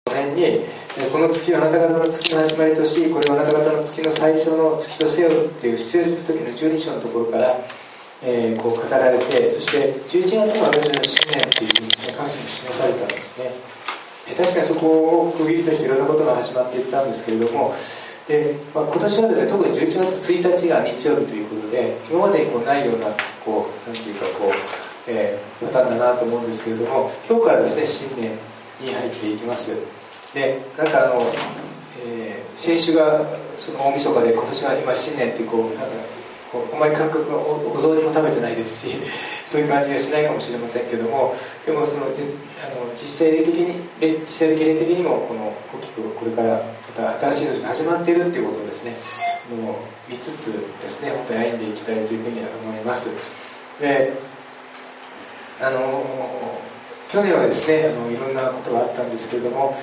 年にこの月をあなた方の月の始まりとし、これをあなた方の月の最初の月とせよという出エジプト記の12章のところから、こう語られて、そして11月の私の新年というふうに神様に示されたんですね。確かにそこを区切りとしていろんなことが始まっていったんですけれども、今年はですね、特に11月1日が日曜日ということで、今までにないようななんていうかパターンだなと思うんですけれども、今日からですね、新年に入っていきます。で、先週がその大晦日で、今年は今新年ってあまり感覚がお雑煮も食べてないですし、そういう感じがしないかもしれませんけども、でも実際的霊的にも大きくこれからまた新しい年が始まっているっていうことをですね、見つつですね、本当に歩んでいきたいというふうに思います。で、去年はですね、いろんなことがあったんですけれども、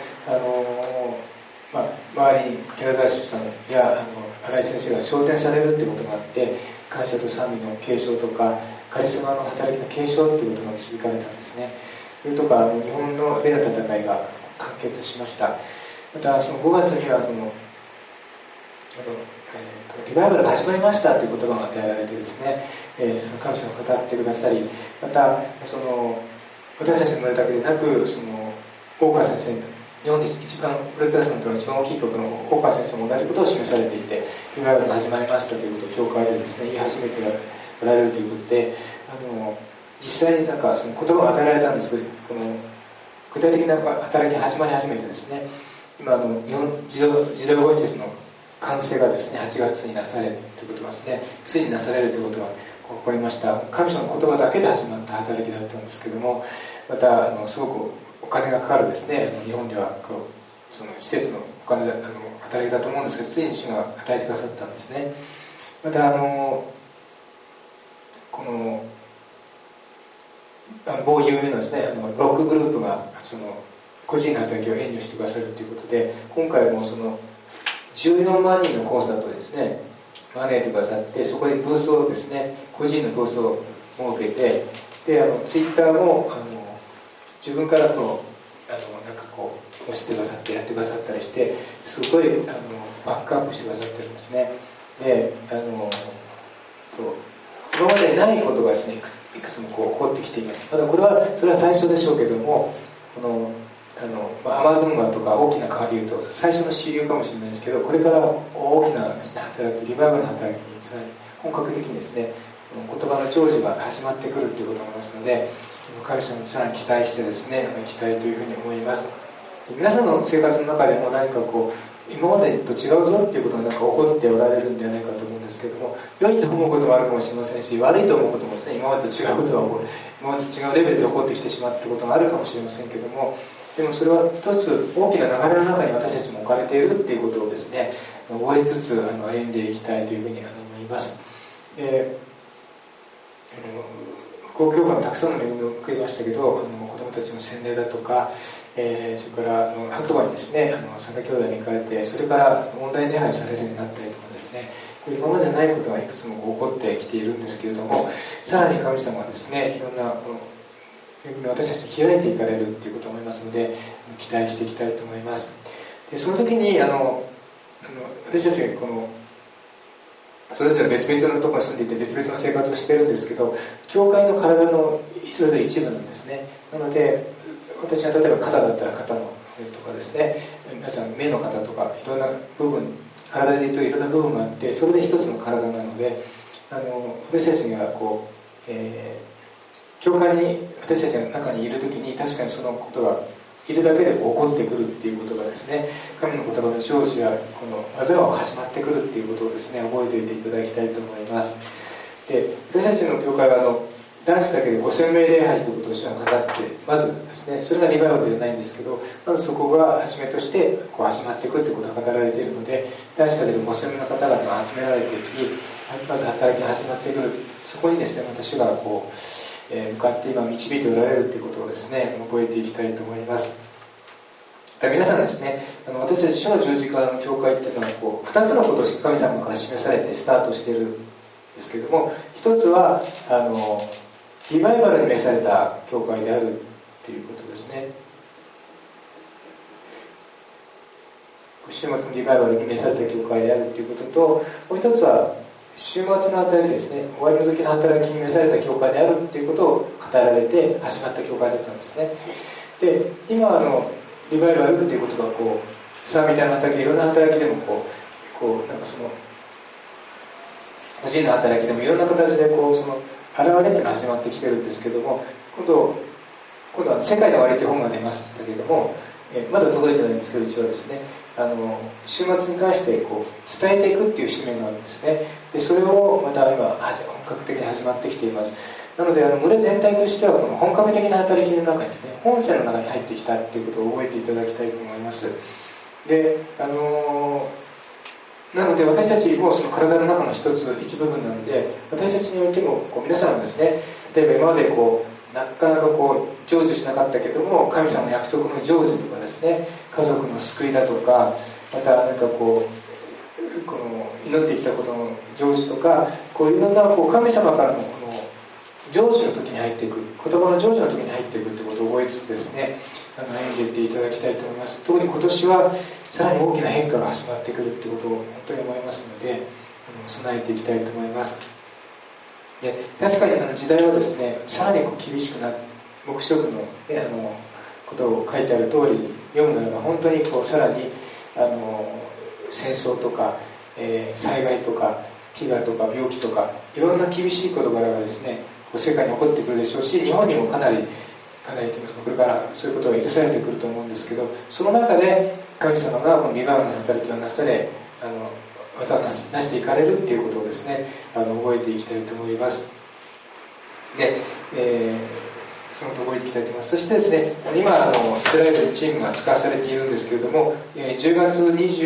周りに寺田さんや新井先生が昇天されるということがあって、感謝と賛美の継承とかカリスマの働きの継承ということが導かれたんですね。それとか日本の霊の戦いが完結しました。またその5月にはリバイバルが始まりましたという言葉が与えられてですね、神様が語ってくださり、また私たちの群れだけでなく、大川先生、日本で一番プロテスタントの一番大きい曲の大川先生も同じことを示されていて、リバイバルが始まりましたということを教会でですね、言い始めておられるということで、実際にその言葉が与えられたんですけど、具体的な働きが始まり始めてですね、今日本児童養護施設の完成がですね、8月になされるということがですね、ついになされるということが起こりました。神様の言葉だけで始まった働きだったんですけども、またすごくお金がかかるですね、日本ではその施設のお金働きだと思うんですけど、ついに主が与えてくださったんですね。また某有名なですね、ロックグループが個人の働きを援助してくださるということで、今回も14万人のコンサートですね、招いてくださって、そこでブースをですね、個人のブースを設けて、でツイッターも自分から押してくださってやってくださったりして、すごいバックアップしてくださってるんですね。で今までないことがですね、いくつも起こってきています。ただそれは最初でしょうけども、アマゾン川とか大きな川でいうと最初の支流かもしれないですけど、これから大きなですね、リバイバルの働きにさらに本格的にですね、言葉の成就が始まってくるということがありますので、神様にさらに期待してですね、行きたいというふうに思います。皆さんの生活の中でも何か今までと違うぞっていうことが起こっておられるんではないかと思うんですけども、良いと思うこともあるかもしれませんし、悪いと思うこともですね、今までと違うことが起こる、今までと違うレベルで起こってきてしまっていることがあるかもしれませんけども、でもそれは一つ大きな流れの中に私たちも置かれているっていうことをですね、覚えつつ歩んでいきたいというふうに思います。公共がたくさんの恵みを受けましたけど、子どもたちの洗礼だとか、それから白馬にですね、佐賀兄弟に行かれて、それからオンライン礼拝されるようになったりとかですね、今までないことがいくつも起こってきているんですけれども、さらに神様はですね、いろんな恵みを私たちに開いていかれるということを思いますので、期待していきたいと思います。でその時に私たちがそれぞれ別々のところに住んでいて別々の生活をしているんですけど、教会の体のそれぞれ一部なんですね。なので私が例えば肩だったら肩の上とかですね、皆さん目の方とかいろんな部分、体でいうといろんな部分があって、それで一つの体なので、私たちが教会に私たちの中にいるときに確かにそのことがいるだけで起こってくるっていうことがですね、神の言葉の成就やこの技が始まってくるっていうことをですね、覚えておいていただきたいと思います。で、私たちの教会は男子だけで5000名礼拝ということを主は語って、まずですね、それがリバイバルではないんですけど、まずそこが初めとして始まってくるということが語られているので、男子だけで5000名の方々が集められていき、まず働きが始まってくる。そこにですね、私が向かって今導いておられるということをですね、覚えていきたいと思います。皆さんですね、私たち主の十字架の教会っていうのは2つのことを神様から示されてスタートしているんですけども、一つはリバイバルに召された教会であるということですね。 週末のリバイバルに召された教会であるということと、もう一つは週末の働きですね、終わりの時の働きに召された教会であるということを語られて始まった教会だったんですね。で、今リバイバルっていうことがさあみたいな働き、いろんな働きでもなんかその個人の働きでもいろんな形でその現れっていうのが始まってきてるんですけども、今度は世界の終わりという本が出ましたけれども、まだ届いてないんですけど、一応ですね、週末に関して伝えていくっていう使命があるんですね。でそれをまた今本格的に始まってきています。なので群れ全体としてはこの本格的な働きの中にですね、本線の中に入ってきたっていうことを覚えていただきたいと思います。でなので私たちもその体の中の一部分なので、私たちにおいても皆さんはですね、例えば今までなかなか成就しなかったけども、神様の約束の成就とかですね、家族の救いだとか、またなんか祈ってきたことの成就とか、いろんな神様からの成就の時に入っていく、言葉の成就の時に入っていくということを覚えつつですね、歩んでいっていただきたいと思います。特に今年はさらに大きな変化が始まってくるということを本当に思いますので、備えていきたいと思います。で確かに時代はですね、さらに厳しくなって、黙示録の、ことを書いてある通りに読むならば、本当にさらに戦争とか、災害とか飢餓とか病気とか、いろんな厳しい事柄がですね、世界に起こってくるでしょうし、日本にもかなりと言いますか、これからそういうことが許されてくると思うんですけど、その中で神様がこのリバウンドの働きをなされ、技をなしていかれるっていうことをですね、覚えていきたいと思います。で、そのことを覚えていきたいと思います。そしてですね、今イスラエルのチームが使わされているんですけれども、10月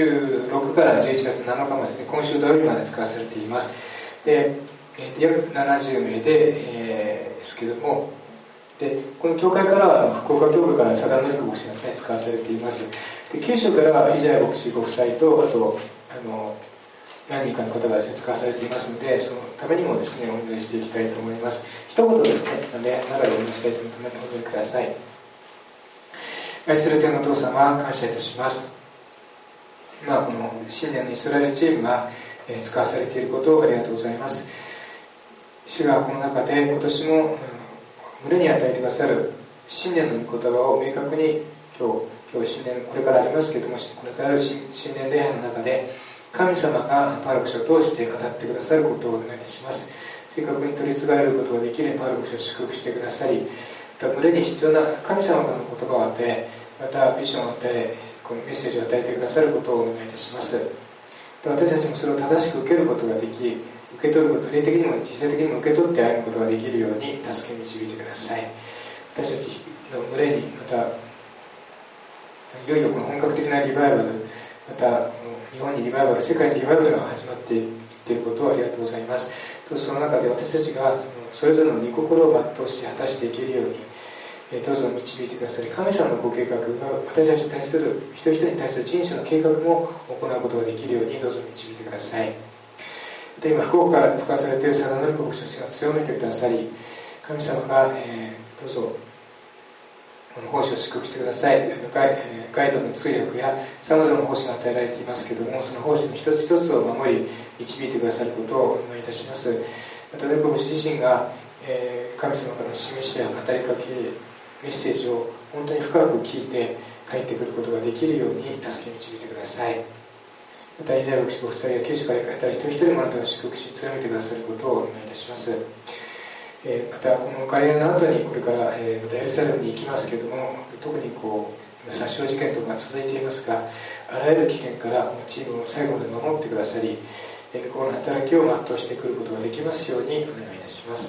26から11月7日までですね、今週土曜日まで使わされています。で、約70名ですけれども、でこの教会からは福岡教会から佐田典子牧師がですね、使わされています。で九州からはイジャイ牧師ご夫妻と、あと何人かの方がですね、使わされていますので、そのためにもですね、お祈りしていきたいと思います。一言ですね、長いお祈りしたいと思いますので、お祈りください。愛する天のお父様、感謝いたします。この新年のイスラエルチームが使わされていることをありがとうございます。主がこの中で今年も群れに与えてくださる新年の御言葉を明確に今日新年、これからありますけれども、これからある新年礼拝の中で神様がパルコ書を通して語ってくださることをお願いいたします。正確に取り継がれることができるパルコ書を祝福してくださり、また群れに必要な神様からの言葉を与え、またビジョンを与え、このメッセージを与えてくださることをお願いいたします。私たちもそれを正しく受けることができ、受け取ること、霊的にも実際的にも受け取って歩むことができるように助け導いてください。私たちの群れに、またいよいよこの本格的なリバイバル、また日本にリバイバル、世界にリバイバルが始まっていっていることをありがとうございます。その中で私たちがそれぞれの御心を全うして果たしていけるように、どうぞ導いてくださり、神様のご計画が私たちに対する、一人一人に対する人生の計画も行うことができるようにどうぞ導いてください。で今福岡から使わされている佐田典子牧師が強めてくださり、神様が、どうぞこの奉仕を祝福してください。ガイドの通訳やさまざまな奉仕が与えられていますけれども、その奉仕の一つ一つを守り導いてくださることをお願いいたします。また典子牧師自身が、神様からの示しや語りかけ、メッセージを本当に深く聞いて帰ってくることができるように助け導いてください。またイザヤ牧師ご夫妻や九州から行かれた一人一人もあなたが祝福し強めてくださることをお願いいたします。またこの外苑の後にこれから、またエルサレムに行きますけれども、特に殺傷事件とかが続いていますが、あらゆる危険からこのチームを最後まで守ってくださり、向こうの働きを全うしてくることができますようにお願いいたします。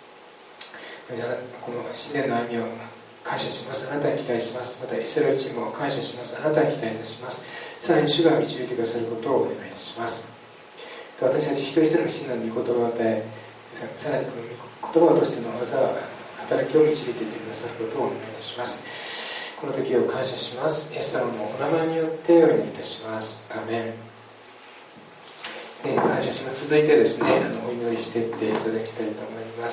この新年の歩みを感謝します。あなたに期待します。またイスラエルチームを感謝します。あなたに期待いたします。さらに主が導いてくださることをお願いいたします。私たち一人一人の真の御言葉を与え、さらにこの言葉としての働きを導いていってくださることをお願いいたします。この時を感謝します。イエス様のお名前によってお祈りいたします。アーメン。感謝します。続いてですね、お祈りしていっていただきたいと思います。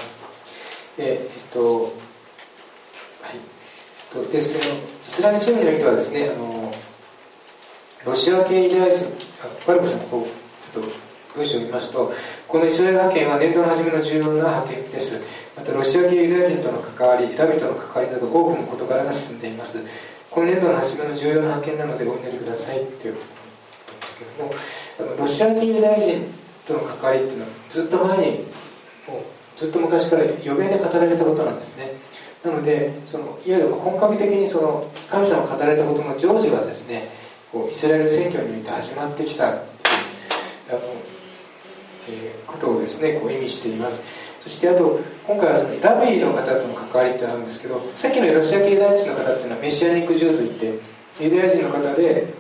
ですけど、イスラエルチームにおいてはですね、 ロシア系ユダヤ人、マルコさん、こうちょっと文章を見ますと、このイスラエル派遣は年度の初めの重要な派遣です。またロシア系ユダヤ人との関わり、ラビとの関わりなど多くの事柄が進んでいます。この年度の初めの重要な派遣なのでお祈りくださいということなんですけども、ロシア系ユダヤ人との関わりっていうのはずっと前に、もうずっと昔から予言で語られたことなんですね。なので、いわゆる本格的に神様が語られたことの成就がですね、イスラエル宣教において始まってきたことをですね、意味しています。そしてあと、今回はラビーの方との関わりってあるんですけど、さっきのロシア系ユダヤ人の方っていうのはメシアニックジューといってユダヤ人の方で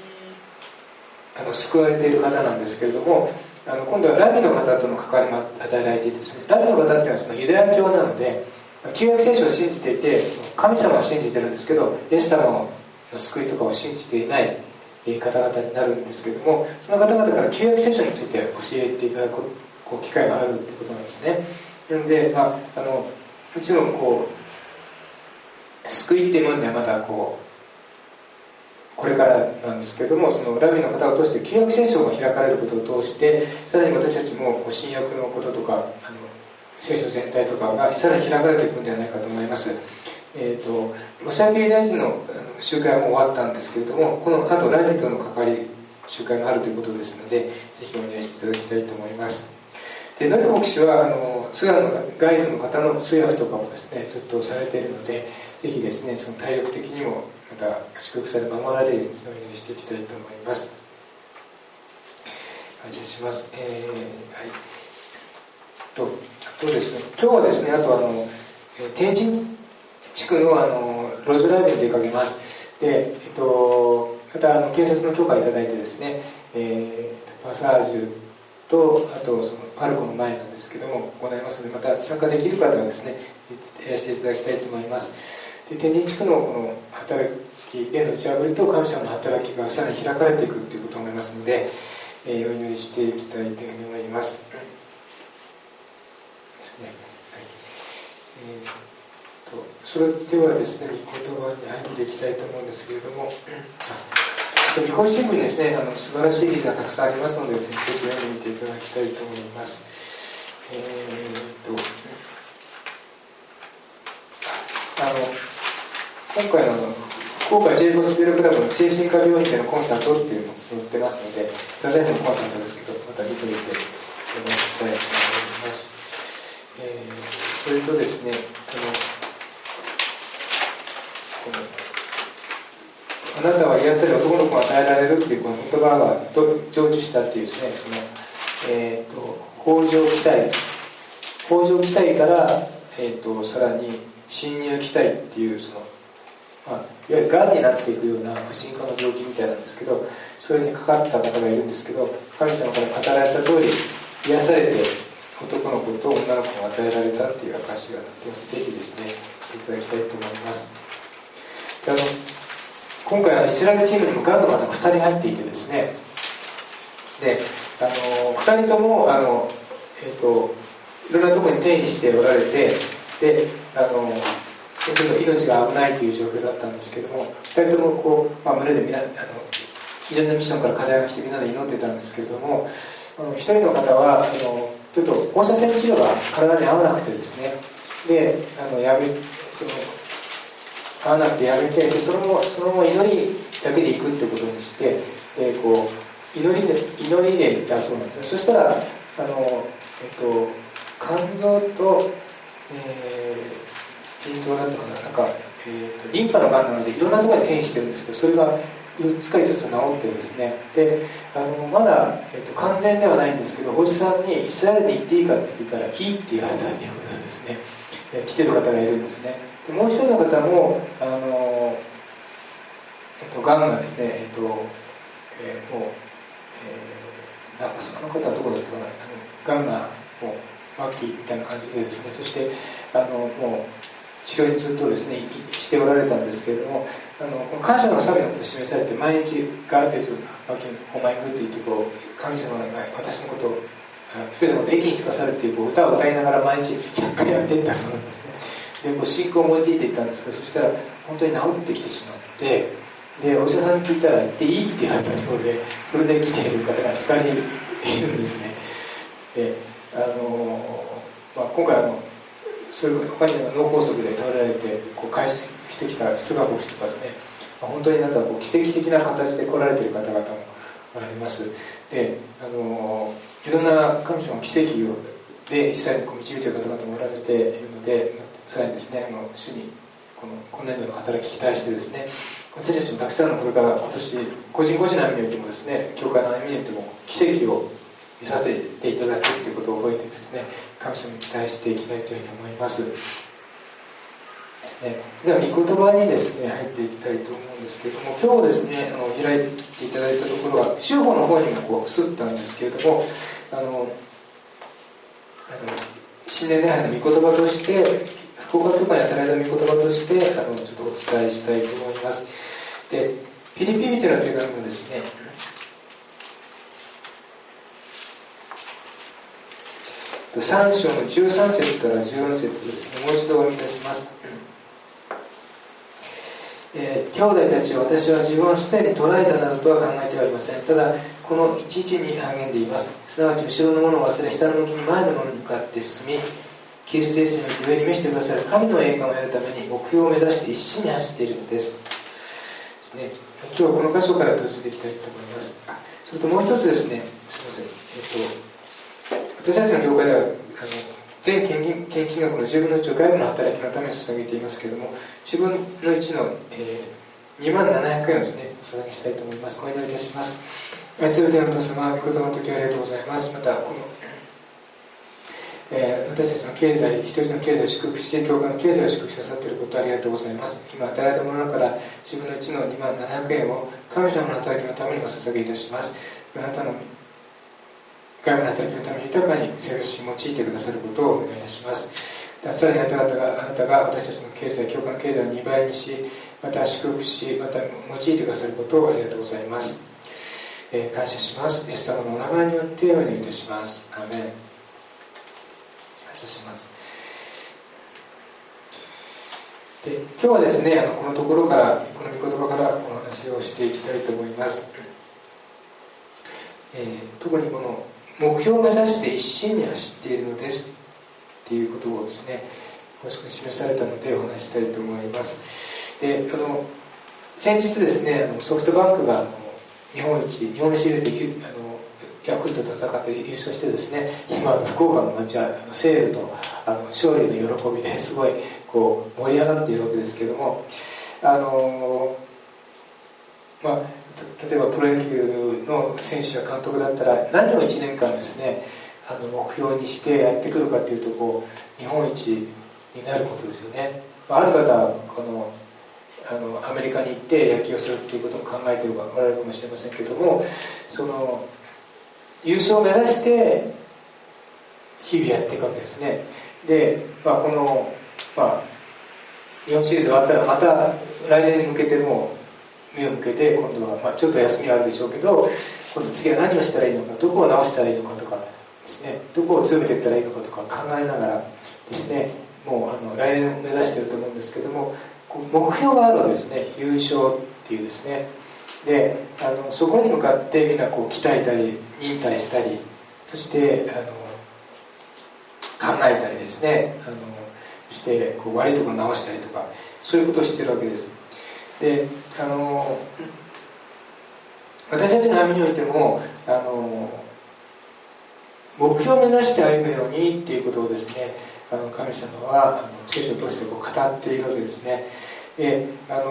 救われている方なんですけれども、今度はラビの方との関わりも与えられていてですね、ラビの方っていうのはユダヤ教なので、旧約聖書を信じていて、神様を信じてるんですけど、イエス様の救いとかを信じていない方々になるんですけれども、その方々から旧約聖書について教えていただく機会があるということなんですね。なので、もちろん救いっていうものではまだこれからなんですけれども、そのラビの方を通して旧約聖書が開かれることを通して、さらに私たちも新約のこととか聖書全体とかがさらに開かれていくんではないかと思います。ロシア系ユダヤ人の集会はもう終わったんですけれども、この後ラビとの関わり集会があるということですので、ぜひお願いしていただきたいと思います。で、ノリ牧師はツアーのガイドの方の通訳とかもですね、ずっとされているので、ぜひですね、体力的にもまた祝福され守られるようにお願いしていきたいと思います。感謝します。はい。あとですね、今日はですね、あと天神地区の路上ライブに出かけます。で、また警察の許可をいただいてですね、パサージュとあとパルコの前なんですけども行いますので、また参加できる方はですね、いらしていただきたいと思います。で、天神地区のこの働きへの打ち破りと神様の働きがさらに開かれていくということを思いますので、お祈りしていきたいというふうに思います。ですね。はい。それではですね、言葉に入っていきたいと思うんですけれども、日本新聞にですね、素晴らしい記事がたくさんありますので、ぜひ読んでみていただきたいと思います。今回の福岡 J ゴスペルクラブの精神科病院でのコンサートっていうのを載ってますので、ただいまのコンサートですけど、また見てみていただきたいと思います。それとですね、あなたは癒され男の子が与えられるっていうこの言葉が成就したっていうですね、北条期待から、さらに侵入期待っていういわゆるがんになっていくような婦人科の病気みたいなんですけど、それにかかった方がいるんですけど、神様から語られた通り癒されて男の子と女の子が与えられたっていう証がなっています。ぜひですね、いただきたいと思います。今回イスラエルチームにもガンの方が2人入っていてですね、で2人ともいろんなところに転移しておられて、で命が危ないという状況だったんですけども、2人とも群れでいろんなミッションから課題が来てみんなで祈ってたんですけれども、1人の方はちょっと放射線治療が体に合わなくてですね、で合わなくてやめて、そのまま祈りだけでいくってことにして、で祈りでいったそうなんですね。そしたら肝臓と、腎臓だったかな、リンパのがんなのでいろんなところに転移してるんですけど、それが4つか5つ治ってるんですね。でまだ、完全ではないんですけど、おじさんにイスラエルに行っていいかって聞いたらいいって言われたということなんですね。来てる方がいるんですね。でもう一人の方もがんがですね、その方はどこだったかな、がんがもう末期みたいな感じでですね、そしてもう治療にずっとですねしておられたんですけれども、この感謝の賛美のことを示されて、毎日ガーテージお前グッと言って神様が私のことを一人のことを益にしてくださるっていう歌を歌いながら毎日100回やっていったそうなんですね。で信仰を用いていったんですけど、そしたら本当に治ってきてしまって、 でお医者さんに聞いたら行っていいって言われたそうで、それで来ている方が2人いるんですね。で今回そういう他に脳梗塞で倒れられて回復してきた菅牧師とかですね、本当になんか奇跡的な形で来られている方々もおられます。でいろんな神様の奇跡でイスラエルに導いている方々もおられているので、さらにですね主に今年度の働き期待してですね、私たちもたくさんのこれから今年個人個人の歩みにおいてもですね、教会の歩みにおいても奇跡を見させていただくということを覚えてですね、神様に期待していきたいというふうに思いますですね。では御言葉にですね入っていきたいと思うんですけれども、今日ですね開いていただいたところは週報の方にも映ったんですけれども、新年礼拝の御言葉として福岡教会に与えられた御言葉としてちょっとお伝えしたいと思います。でピリピリという手紙もですね、3章の13節から14節ですね、もう一度お読みいたします。兄弟たちは、私は自分をすでに捉えたなどとは考えてはいません。ただこの一時に励んでいます。すなわち後ろのものを忘れ、下の向きに前のものに向かって進み、キリストイエスによって上に召してくださる神の栄冠を得るために目標を目指して一心に走っているのです。今日はこの箇所から閉じていきたいと思います。それともう一つですね、すみません、私たちの教会では全献金額の10分の1を外部の働きのために捧げていますけれども、10分の1の、2700円をですねお捧げしたいと思います。お祈りいたします。愛する天のお父様、御言葉の時ありがとうございます。またこの私たちの経済、一人の経済を祝福して、教会の経済を祝福してくださっていることをありがとうございます。今与えられたものから10分の1の2700円を神様の働きのためにお捧げいたします。あなたの外部の働きのために豊かにセールスし用いてくださることをお願いいたします。さらにあなたが私たちの経済、教会の経済を2倍にし、また祝福し、また用いてくださることをありがとうございます。感謝します。イエス様のお名前によってお祈りいたします。アーメン。感謝します。で今日はですねこのところからこの御言葉からお話をしていきたいと思います。特にこの目標を目指して一心に走っているのですっていうことをですね詳しく示されたのでお話ししたいと思います。で先日ですねソフトバンクが日本シリーズでヤクルトと戦って優勝してですね、今福岡の街はセールと勝利の喜びですごい盛り上がっているわけですけども、例えばプロ野球の選手や監督だったら何を1年間ですね目標にしてやってくるかというと日本一になることですよね。ある方はアメリカに行って野球をするということも考えておられるかもしれませんけども、優勝を目指して日々やっていくわけですね。で、日本シリーズ終わったらまた来年に向けても目を向けて、今度は、ちょっと休みがあるでしょうけど、今度次は何をしたらいいのか、どこを直したらいいのかとかですね、どこを強めていったらいいのかとか考えながらですね、もう来年を目指していると思うんですけども、目標があるわけですね。優勝っていうですね。でそこに向かってみんな鍛えたり忍耐したり、そして考えたりですね、して悪いところを直したりとか、そういうことをしているわけです。で私たちの歩みにおいても目標を目指して歩むようにっていうことをですね神様は聖書を通して語っているわけですね。で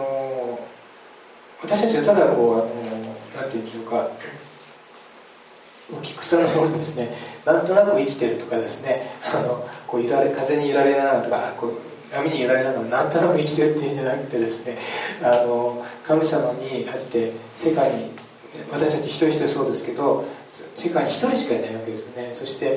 私たちはただなんていうんでしょうか、浮き草のようにですね、なんとなく生きてるとかですね、風に揺られながらとか波に揺られながらなんとなく生きてるっていうんじゃなくてですね、神様にあって世界に私たち一人一人そうですけど、世界に一人しかいないわけですよね。そして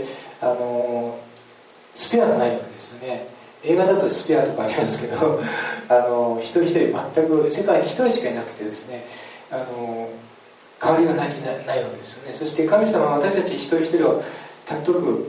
スペアがないわけですよね。映画だとスペアとかありますけど一人一人全く世界に一人しかいなくてですね、代わりがないわけですよね。そして神様は私たち一人一人を尊く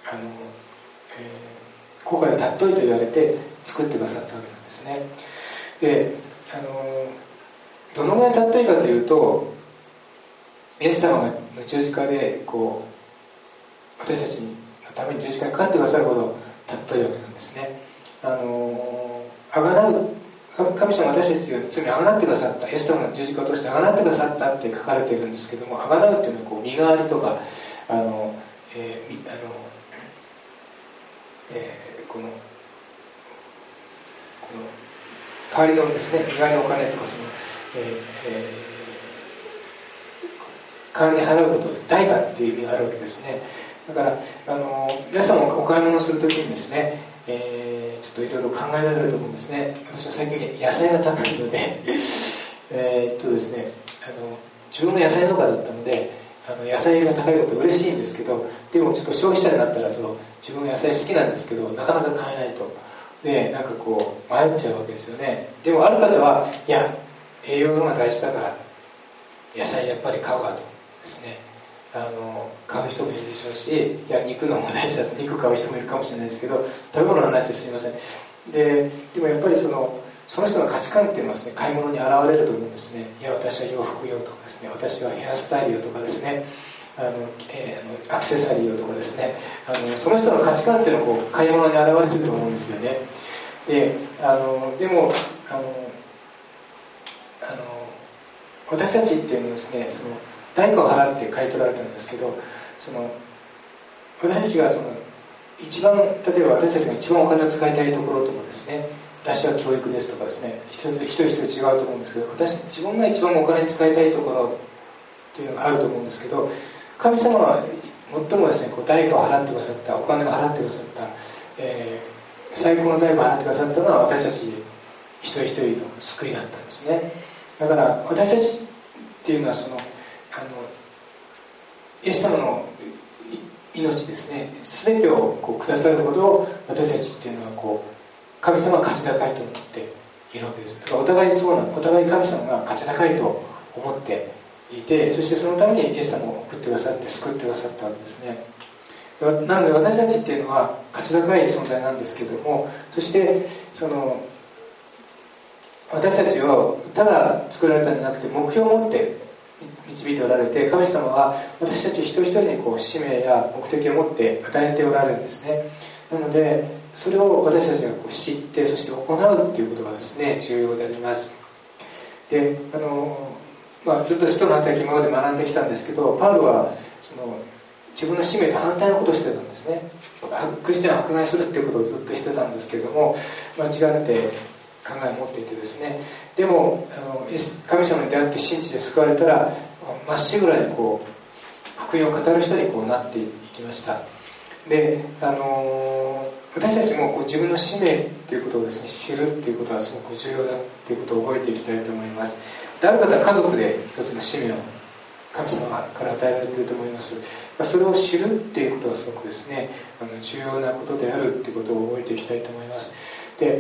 後悔を尊いと言われて作ってくださったわけなんですね。でどのぐらい尊いかというと、イエス様が十字架でこう私たちのために十字架にかかってくださるほど尊いわけなんですね。あがなう、神様が私たちの罪をあがなってくださった、イエス様の十字架を通してあがなってくださったって書かれているんですけども、あがなうっていうのはこう身代わりとかこの代わりのですね、身代わりのお金とかその、代わりに払うことで代価っていう意味があるわけですね。だから皆さんもお買い物をするときにですね、ちょっといろいろ考えられると思うんですね。私は最近野菜が高いのでですね、自分が野菜農家だったので野菜が高いこと嬉しいんですけど、でもちょっと消費者になったら自分が野菜好きなんですけどなかなか買えないと。でなんかこう迷っちゃうわけですよね。でもある方はいや栄養が大事だから野菜やっぱり買うわとですね、買う人もいるでしょうし、いや肉のも大事だと肉買う人もいるかもしれないですけど、食べ物の話ですみません。でもやっぱりその人の価値観っていうのはですね、買い物に現れると思うんですね。いや私は洋服用とかですね、私はヘアスタイル用とかですね、アクセサリー用とかですね、その人の価値観っていうのがこう買い物に現れると思うんですよね。ででも私たちっていうのはですね、その代価を払って買い取られたんですけど、私たちが一番、例えば私たちが一番お金を使いたいところとかですね、私は教育ですとかですね、一人一人違うと思うんですけど、自分が一番お金に使いたいところというのがあると思うんですけど、神様は最もですね、こう代価を払ってくださった、お金を払ってくださった、最高の代価を払ってくださったのは私たち一人一人の救いだったんですね。だから私たちっていうのはイエス様の命ですね、全てをこうくださるほど私たちっていうのはこう神様が価値高いと思っているわけです。だからお互い神様が価値高いと思っていて、そしてそのためにイエス様を送ってくださって救ってくださったわけですね。なので私たちっていうのは価値高い存在なんですけども、そして私たちをただ作られたんじゃなくて目標を持って導いておられて、神様は私たち一人一人にこう使命や目的を持って与えておられるんですね。なのでそれを私たちがこう知って、そして行うっていうことがですね、重要であります。でずっと使徒の働き今まで学んできたんですけど、パウロは自分の使命と反対のことをしてたんですね。クリスチャンを迫害するっていうことをずっとしてたんですけども、間違って考えを持っていてですね、でも神様に出会って信じて救われたらまっしぐらにこう福音を語る人にこうなっていきました。で私たちもこう自分の使命っていうことをですね、知るっていうことはすごく重要だっていうことを覚えていきたいと思います。である方は家族で一つの使命を神様から与えられていると思います。それを知るっていうことはすごくですね、重要なことであるっていうことを覚えていきたいと思います。で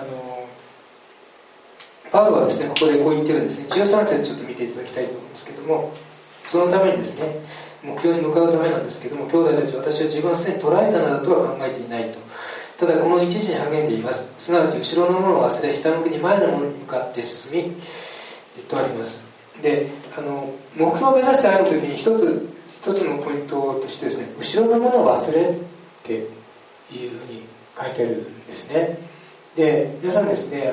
パウロはですね、ここでこう言ってるんですね。13節ちょっと見ていただきたいと思うんですけども、そのためにですね、目標に向かうためなんですけども、兄弟たち、私は自分はすでに捉えたなどとは考えていないと。ただこの一時に励んでいます。すなわち後ろのものを忘れ、ひたむきに前のものに向かって進み、とあります。で目標を目指してあるときに一つのポイントとしてですね、後ろのものを忘れっていうふうに書いてあるんですね。で皆さんですね、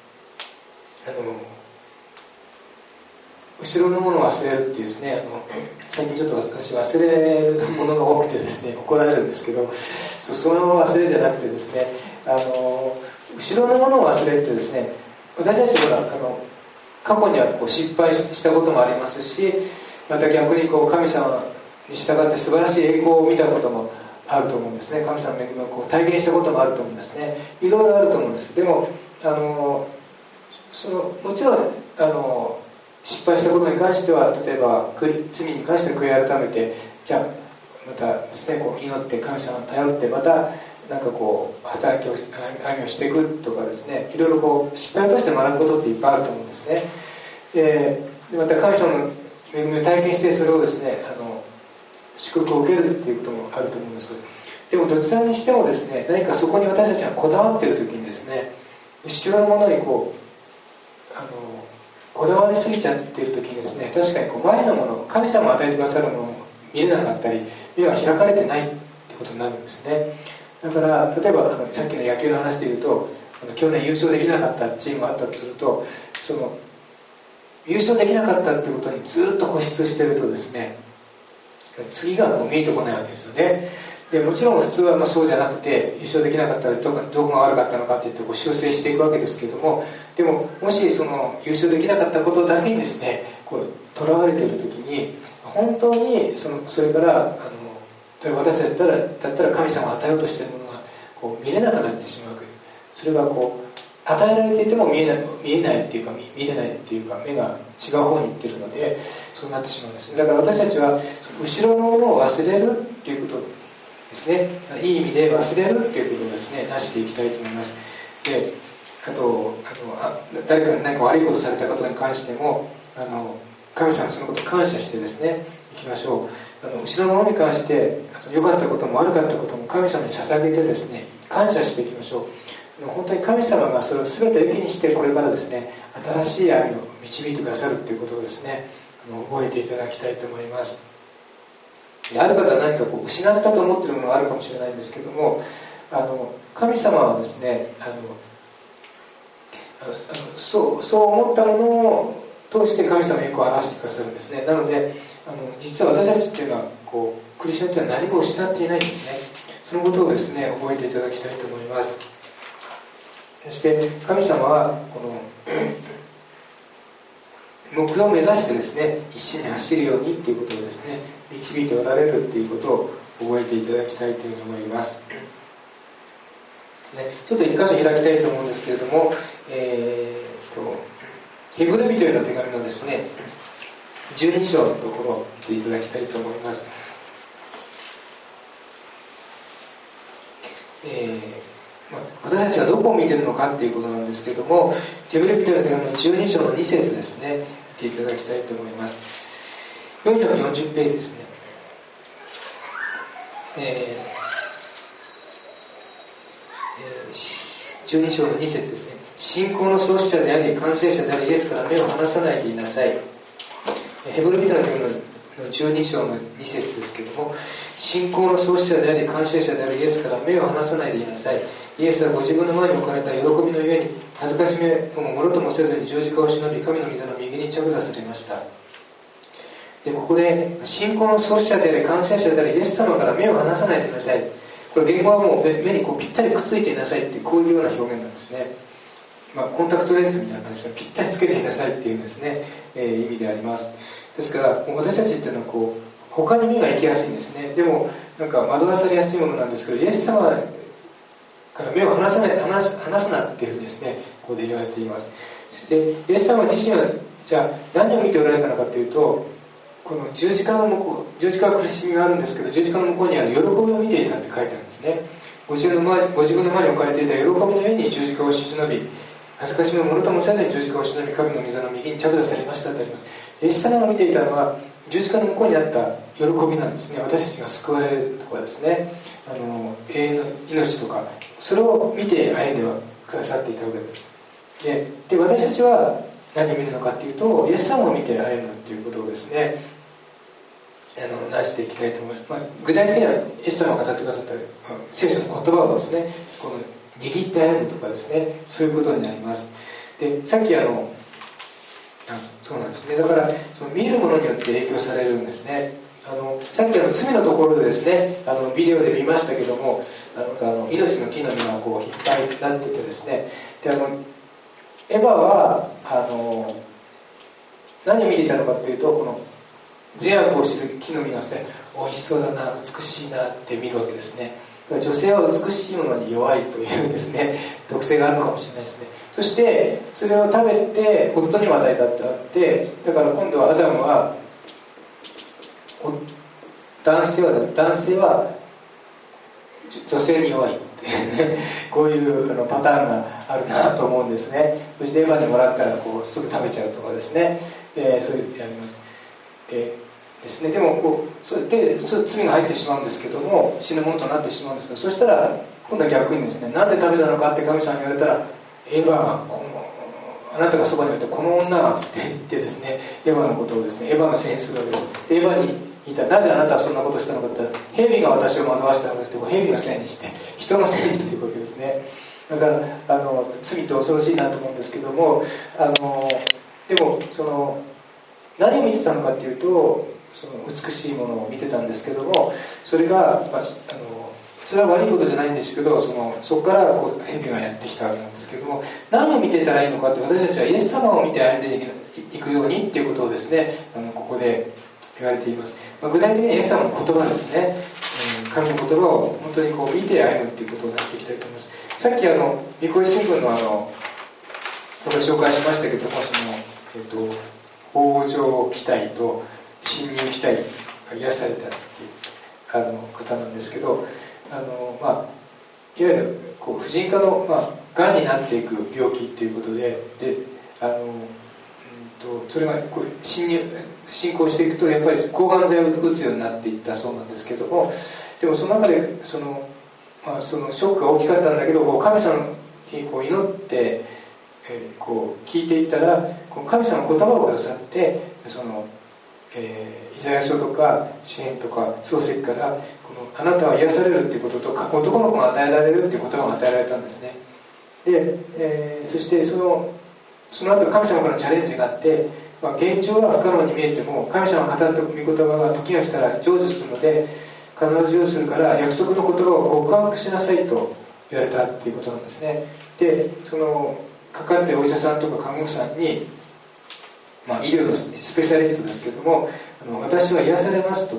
後ろのものを忘れるっていうですね、最近ちょっと私忘れるものが多くてですね、怒られるんですけど、その忘れじゃなくてですね、後ろのものを忘れてですね、私たちは過去にはこう失敗したこともありますし、また逆にこう神様に従って素晴らしい栄光を見たこともあると思うんですね。神様の恵みをこう体験したこともあると思うんですね。いろいろあると思うんです。でももちろん失敗したことに関しては、例えば罪に関しては悔い改めて、じゃあまたですね、こう祈って神様に頼って、またなんかこう働きを歩みをしていくとかですね、いろいろこう失敗として学ぶことっていっぱいあると思うんですね。でまた神様の恵みを体験して、それをですね祝福を受けるっていうこともあると思うんです。でもどちらにしてもですね、何かそこに私たちがこだわっている時にですね、後ろのものにこうこだわりすぎちゃってる時にですね、確かに前のもの、神様が与えてくださるものを見れなかったり、目が開かれてないってことになるんですね。だから例えばさっきの野球の話でいうと、去年優勝できなかったチームがあったとすると、その優勝できなかったっていうことにずっと固執してるとですね、次が見えてこないわけですよね。でもちろん普通はそうじゃなくて、優勝できなかったらどこが悪かったのかっていって修正していくわけですけれども、でももしその優勝できなかったことだけにですねとらわれている時に、本当にそれから私だったら神様が与えようとしているものが見れなくなってしまうわけです。それが与えられていても見えないっていうか見れないっていうか、目が違う方に行ってるのでそうなってしまうんです。だから私たちは後ろのものを忘れるっていうことですね、いい意味で忘れるっていうことをですねなしていきたいと思います。で、誰かに何か悪いことされたことに関しても神様にそのことを感謝してですねいきましょう。後ろのものに関して良かったことも悪かったことも神様に捧げてですね感謝していきましょう。本当に神様がそれを全て受けにして、これからですね新しい愛を導いてくださるということをですね覚えていただきたいと思います。ある方は何か失ったと思っているものがあるかもしれないんですけども、神様はですねそう思ったものを通して神様の栄光を表してくださるんですね。なので実は私たちっていうのはクリスチャンっていうのは何も失っていないんですね。そのことをですね覚えていただきたいと思います。そして神様はこの目標を目指してですね一心に走るようにっていうことをですね導いておられるっていうことを覚えていただきたいというふうに思います。ちょっと一箇所開きたいと思うんですけれども、ヘブル人への手紙のですね12章のところを見ていただきたいと思います。私たちがどこを見ているのかということなんですけれども、ヘブル人への手紙の12章の2節ですね見ていただきたいと思います。440ページですね。12章の2節ですね。信仰の創始者であり完成者であるイエスから目を離さないでいなさい。ヘブル人の手紙の12章の2節ですけれども、信仰の創始者であり完成者であるイエスから目を離さないでいなさい。イエスはご自分の前に置かれた喜びのゆえに恥ずかしめをもろともせずに十字架を忍び、神の御座の右に着座されました。でここで信仰の創始者であり完成者であるイエス様から目を離さないでいなさい。これ言語はもう目にぴったりくっついていなさいってこういうような表現なんですね。コンタクトレンズみたいな感じでぴったりつけていなさいっていうですね、意味であります。ですから私たちっていうのは他に目が行きやすいんですね。でもなんか惑わされやすいものなんですけど、イエス様から目を離すなっていうふうにですねここで言われています。そしてイエス様自身はじゃあ何を見ておられたのかというと、この十字架の向こう、十字架は苦しみがあるんですけど、十字架の向こうにある喜びを見ていたって書いてあるんですね。ご自分の前に置かれていた喜びの上に十字架を忍び、恥ずかしめをもろともせずに十字架を忍び、神の御座の右に着座されましたとあります。イエス様が見ていたのは十字架の向こうにあった喜びなんですね。私たちが救われるとかですね、永遠の命とか、それを見て歩んではくださっていたわけです。で私たちは何を見るのかというと、イエス様を見て歩むということをですねなしていきたいと思います。具体的にはイエス様が語ってくださった聖書の言葉をですね握って歩むとかですね、そういうことになります。でさっきそうなんですね。だから見るものによって影響されるんですね。さっき罪のところでですねビデオで見ましたけども、命の木の実がいっぱいになっててですね、でエヴァは何を見ていたのかというと、この善悪を知る木の実がですね、美味しそうだな、美しいなって見るわけですね。女性は美しいものに弱いというですね特性があるのかもしれないですね。そしてそれを食べて夫にも与えたってあって、だから今度はアダムは男性は女性に弱いっていうね、こういうパターンがあるなと思うんですね。そしてエヴァにもらったらすぐ食べちゃうとかですね、そういうやります。ですね、でもそれで罪が入ってしまうんですけども、死ぬものとなってしまうんですけど、そしたら今度は逆にですね、なんで食べたのかって神様に言われたら、エヴァがあなたがそばにいてこの女はつって言ってですね、エヴァのことをですね、エヴァのせいにするわけです。エヴァにいたなぜあなたはそんなことをしたのかって言ったら、蛇が私を惑わしたのですって、蛇のせいにして人のせいにしていくわけですね。だから罪って恐ろしいなと思うんですけども、でも何を見てたのかっていうと、その美しいものを見てたんですけども、それが、それは悪いことじゃないんですけど、そこから蛇がやってきたわけなんですけども、何を見てたらいいのかって、私たちはイエス様を見て歩んでいくようにっていうことをですね、ここで言われています。具体的にイエス様の言葉ですね、神の言葉を本当に見て歩むっていうことをなしていきたいと思います。さっき御子新聞のご紹介しましたけども、北条期待と侵入期待が癒されたっていう方なんですけど、いわゆる婦人科のがんになっていく病気ということで、それが進行していくとやっぱり抗がん剤を打つようになっていったそうなんですけども、でもその中でそのショックが大きかったんだけど、神様に祈って聞いていったら、神様の言葉をくださって、イザヤ書とか詩篇とか漱石からあなたは癒されるっていうことと、男の子が与えられるっていう言葉が与えられたんですね。で、そしてその後神様からのチャレンジがあって、現状は不可能に見えても神様が語った御言葉が時が来たら成就するので、必ず成就するから約束の言葉を告白しなさいと言われたっていうことなんですね。で、かかっているお医者さんとか看護婦さんに、医療のスペシャリストですけども、私は癒されますと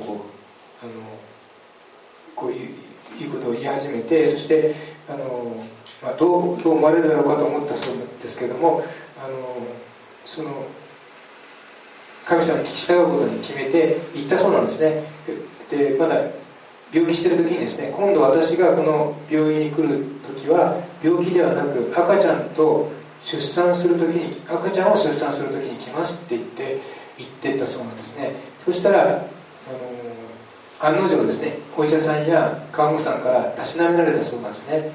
こういうことを言い始めて、そしてどう思われるだろうかと思ったそうなんですけども、神様に聞き従うことに決めて行ったそうなんですね。で、まだ病気してる時にですね、今度私がこの病院に来る時は病気ではなく赤ちゃんと出産する時に、赤ちゃんを出産する時に来ますって言ってったそうなんですね。そしたら案の定ですね、お医者さんや看護婦さんからたしなめられたそうなんですね。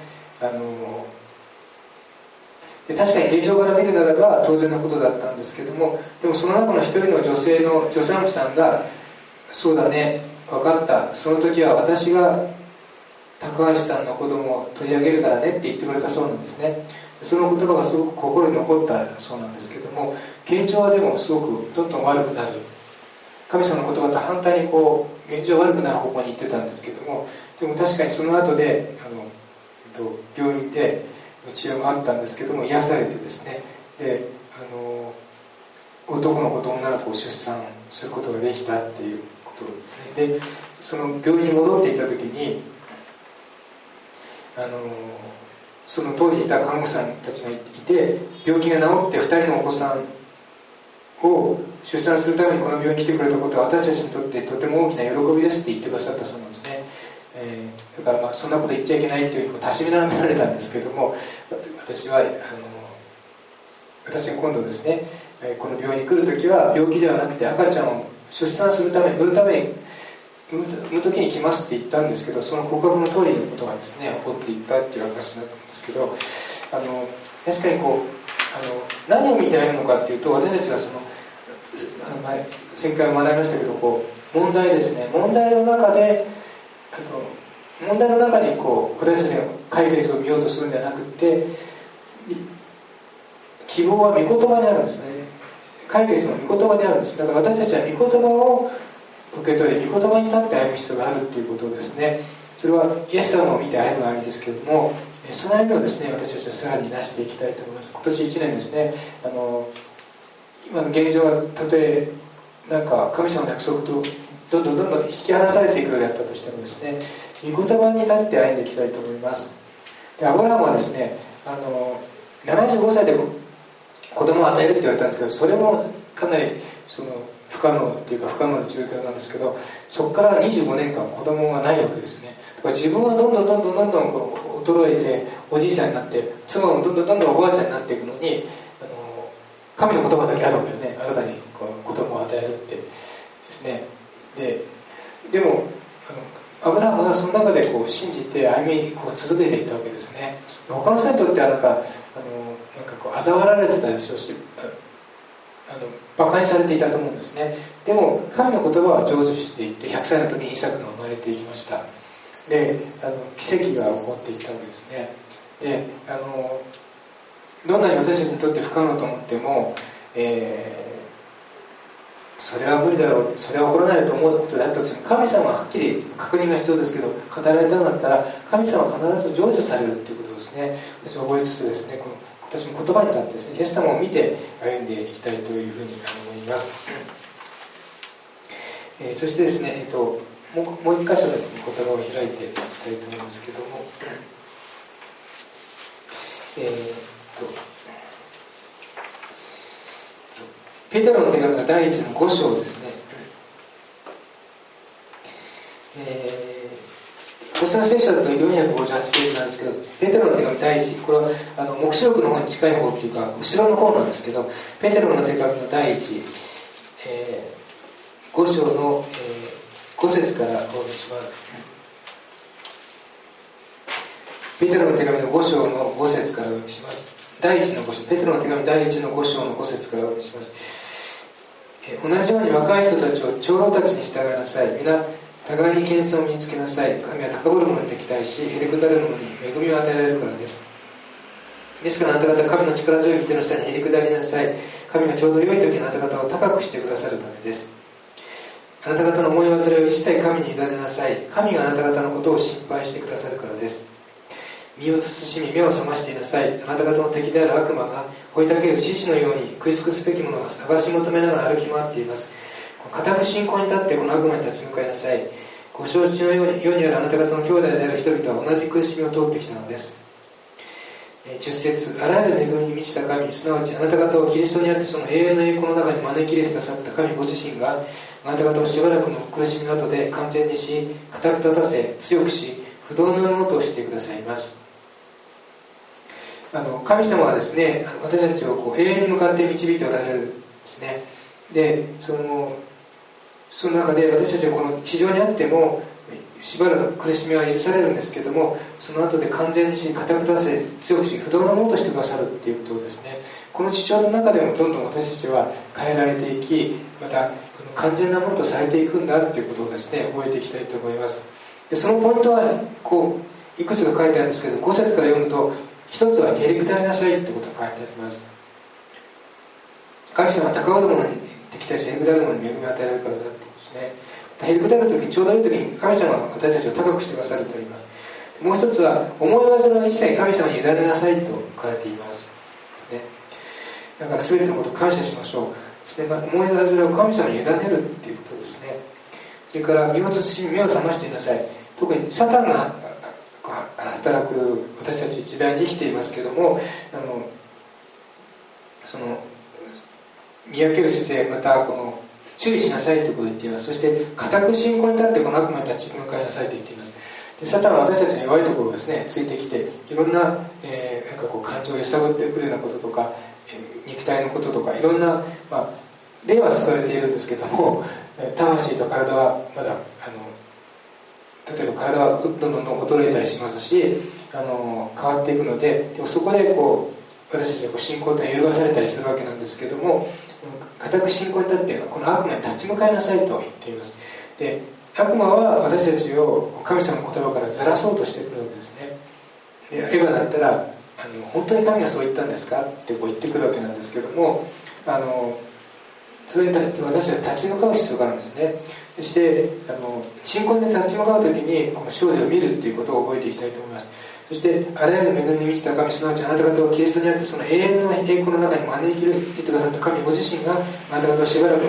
で確かに現状から見るならば当然のことだったんですけども、でもその中の一人の女性の助産婦さんが、そうだね、分かった、その時は私が高橋さんの子供を取り上げるからねって言ってくれたそうなんですね。その言葉がすごく心に残ったそうなんですけども、現状はでもすごくどんどん悪くなる、神様の言葉と反対に現状悪くなる方向に行ってたんですけども、でも確かにその後で病院で治療があったんですけども、癒されてですね、で男の子と女の子を出産することができたっていうことですね。でその病院に戻っていった時にその当時いた看護師さんたちがいて、病気が治って2人のお子さんを出産するためにこの病院に来てくれたことは私たちにとってとても大きな喜びですって言ってくださったそうなんですね。だからそんなこと言っちゃいけないというたしなめられたんですけども、私が今度ですね、この病院に来るときは病気ではなくて赤ちゃんを出産するために産む時に来ますって言ったんですけど、その告白の通りのことがですね起こっていったっていう話なんですけど、確かに何を見てないのかっていうと、私たちは前回も学びましたけど問題ですね、問題の中に私たちが解決を見ようとするんじゃなくて、希望は御言葉にあるんですね。解決の御言葉にあるんです。だから私たちは御言葉を受け取り、御言葉に立って歩む必要があるっていうことですね。それはイエス様を見て歩む歩みですけれども、その歩みをですね、私たちはさらになしていきたいと思います。今年1年ですね、今の現状はたとえ神様の約束とどんどん引き離されていくようだったとしてもですね、御言葉に立って歩んでいきたいと思います。でアブラハムはですね、75歳で子供を与えるって言われたんですけど、それもかなり不可能っていうか不可能な状況なんですけど、そこから25年間子供がないわけですね。だから自分はどんどん衰えておじいちゃんになって、妻もどんどんおばあちゃんになっていくのに、神の言葉だけあるわけですね。あなたに子供を与えるってですね。でもアブラハムはその中でこう信じて歩みこう続けていったわけですね。他の人にとってはなんかこう嘲笑われてたでしょうし、馬鹿にされていたと思うんですね。でも神の言葉は成就していって、100歳の時にイサクが生まれていきました。で奇跡が起こっていったわけですね。でどんなに私たちにとって不可能と思っても、それは無理だろう、それは起こらないと思うことであったとしても、神様ははっきり確認が必要ですけど、語られたのだったら神様は必ず成就されるということですね。私は覚えつつですね、私も言葉に立ってですね、イエス様を見て歩んでいきたいというふうに思います。そしてですね、もう一箇所の言葉を開いていきたいと思いますけども、ペテロの手紙の第1の5章ですね。私の聖書だと458ページなんですけど、ペテロの手紙第1、これは黙示録の方に近い方っていうか後ろの方なんですけど、ペテロの手紙の第1、5章の、5節からお読みします。ペテロの手紙の5章の5節からお読みします。第1の5章、ペテロの手紙第1の5章の5節からお読みします。同じように若い人たちを長老たちに従いなさい。皆互いに謙遜を身につけなさい。神は高ぶる者に敵対し、へりくだる者に恵みを与えられるからです。ですからあなた方、神の力強い御手の下にへりくだりなさい。神がちょうど良い時にあなた方を高くしてくださるためです。あなた方の思い煩いを一切神に委ねなさい。神があなた方のことを心配してくださるからです。身を慎み目を覚ましていなさい。あなた方の敵である悪魔が追いかける獅子のように食い尽くすべきものを探し求めながら歩き回っています。固く信仰に立ってこの悪魔に立ち向かいなさい。ご承知のように世にあるあなた方の兄弟である人々は同じ苦しみを通ってきたのです。10節、あらゆる恵みに満ちた神、すなわちあなた方をキリストにあってその永遠の栄光の中に招き入れてくださった神ご自身があなた方をしばらくの苦しみの後で完全にし、固く立たせ、強くし、不動のものとしてくださいます。神様はですね、私たちを永遠に向かって導いておられるんですね。で、その中で私たちはこの地上にあってもしばらく苦しみは許されるんですけども、その後で完全にし、固く立たせ、強くし、不動のものとしてくださるっていうことをですね、この地上の中でもどんどん私たちは変えられていき、また完全なものとされていくんだということをですね、覚えていきたいと思います。でそのポイントはいくつか書いてあるんですけど、5節から読むと、一つはへりくだりなさいってことが書いてあります。神様は高ぶる者に敵対し、へりくだる者に恵みを与えられるからだって言うんですね。へりくだる時に、ちょうどいい時に神様が私たちを高くしてくださると言います。もう一つは、思い煩いは一切神様に委ねなさいと書かれています。ですね。だから全てのことを感謝しましょう。ですね。思い煩いを神様に委ねるっていうことですね。それから身を慎み目を覚ましていなさい。特にサタンが働く私たち時代に生きていますけども、見分ける姿勢、また注意しなさいということを言っています。そして固く信仰に立ってこの悪魔に立ち向かいなさいと言っています。でサタンは私たちの弱いところをですねついてきて、いろんな、感情を揺さぶってくるようなこととか、肉体のこととかいろんな、霊は救われているんですけども、魂と体はまだ例えば体はどんどん衰えたりしますし、変わっていくので、でもそこで私たちは信仰というのは揺るがされたりするわけなんですけども、固く信仰に立ってこの悪魔に立ち向かいなさいと言っています。で、悪魔は私たちを神様の言葉からずらそうとしてくるわけですね。でエヴァだったら本当に神がそう言ったんですかって言ってくるわけなんですけども、それに私たちは立ち向かう必要があるんですね。そして信仰に立ち向かうときにこの勝利を見るということを覚えていきたいと思います。そしてあらゆる恵みに満ちた神、すなわちあなた方をキリストにあってその永遠の栄光の中に招き入れてくださった神ご自身があなた方をしばらく